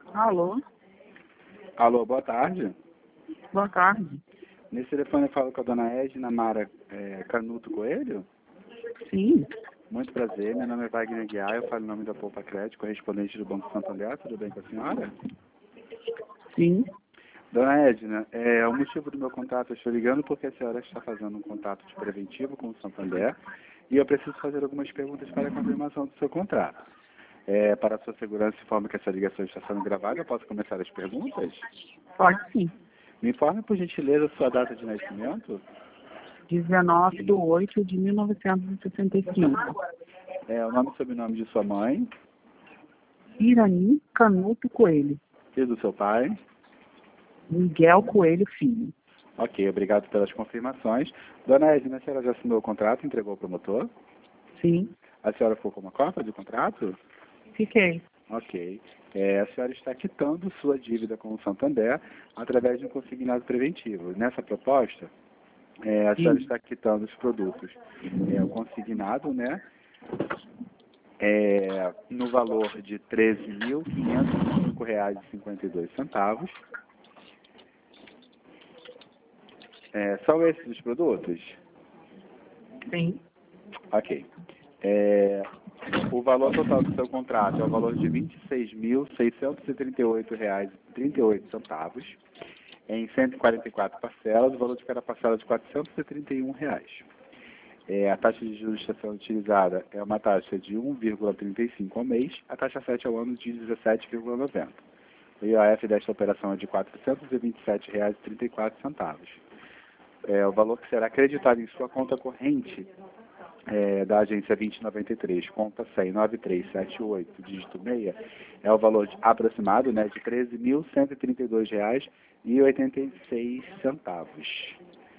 Alô, Alô, boa tarde. boa tarde. Nesse telefone eu falo com a dona Edna Mara Canuto Coelho. Sim, Muito prazer, meu nome é Wagner Guiar, eu falo em nome da Poupa Crédito, correspondente do Banco Santander. Tudo bem com a senhora? sim. Dona Edna, o motivo do meu contato, eu estou ligando porque a senhora está fazendo um contato de preventivo com o Santander e eu preciso fazer algumas perguntas para a confirmação do seu contrato. Para a sua segurança, informe que essa ligação está sendo gravada. Eu posso começar as perguntas? Pode sim. Me informe, por gentileza, a sua data de nascimento. 19/8/1965. O nome e sobrenome de sua mãe Irani Canuto Coelho. e do seu pai. Miguel Coelho Filho. Ok, obrigado pelas confirmações. Dona Edna, a senhora já assinou o contrato, entregou ao promotor? Sim, A senhora ficou com uma cópia do contrato? fiquei. Ok. A senhora está quitando sua dívida com o Santander através de um consignado preventivo. Nessa proposta, a senhora Sim. está quitando os produtos. O consignado, né? No valor de R$ 13.505,52. São esses os produtos? Sim, Ok. O valor total do seu contrato é o valor de R$ 26.638,38 em 144 parcelas, o valor de cada parcela de R$ 431. A taxa de juros que está sendo utilizada é uma taxa de 1,35 ao mês, a taxa 7 ao ano de 17,90. O IOF desta operação é de R$ 427,34. O valor que será acreditado em sua conta corrente da agência 2093, conta 100 9378, dígito 6, é o valor aproximado, né, de R$ 13.132,86.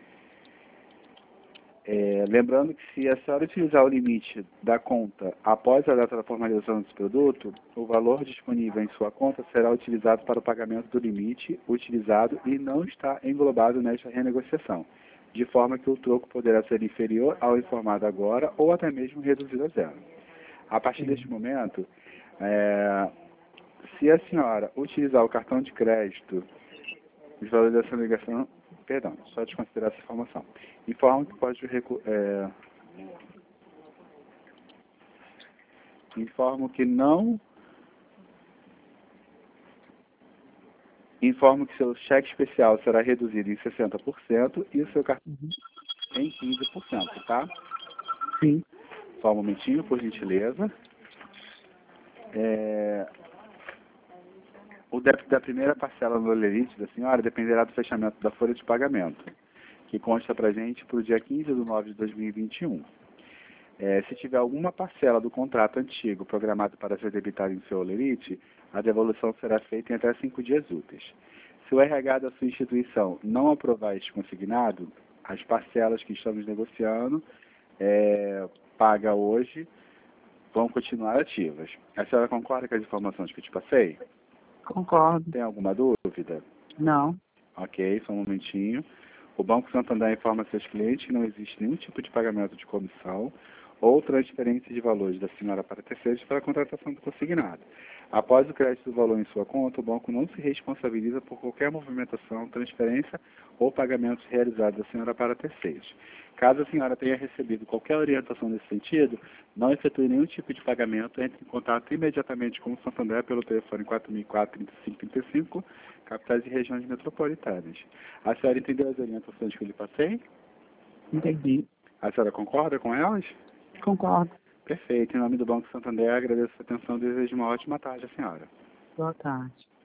Lembrando que se a senhora utilizar o limite da conta após a data da formalização desse produto, o valor disponível em sua conta será utilizado para o pagamento do limite utilizado e não está englobado nesta renegociação, de forma que o troco poderá ser inferior ao informado agora ou até mesmo reduzido a zero. A partir deste momento, se a senhora utilizar o cartão de crédito, os valores dessa ligação, perdão, só desconsiderar essa informação. Informo que pode informo que seu cheque especial será reduzido em 60% e o seu cartão em 15%, tá? sim. Só um momentinho, por gentileza. O débito da primeira parcela no Olerite da senhora dependerá do fechamento da folha de pagamento, que consta para a gente para o dia 15/9/2021. Se tiver alguma parcela do contrato antigo programado para ser debitada em seu Olerite, a devolução será feita em até 5 dias úteis. Se o RH da sua instituição não aprovar este consignado, as parcelas que estamos negociando, paga hoje, vão continuar ativas. A senhora concorda com as informações que eu te passei? Concordo. Tem alguma dúvida? Não. Ok, só um momentinho. O Banco Santander informa seus clientes que não existe nenhum tipo de pagamento de comissão ou transferência de valores da senhora para terceiros para a contratação do consignado. Após o crédito do valor em sua conta, o banco não se responsabiliza por qualquer movimentação, transferência ou pagamentos realizados da senhora para terceiros. Caso a senhora tenha recebido qualquer orientação nesse sentido, não efetue nenhum tipo de pagamento, entre em contato imediatamente com o Santander pelo telefone 4004-3535, capitais e regiões metropolitanas. A senhora entendeu as orientações que eu lhe passei? Entendi. A senhora concorda com elas? Concordo. Perfeito. Em nome do Banco Santander, agradeço a atenção e desejo uma ótima tarde à senhora. Boa tarde.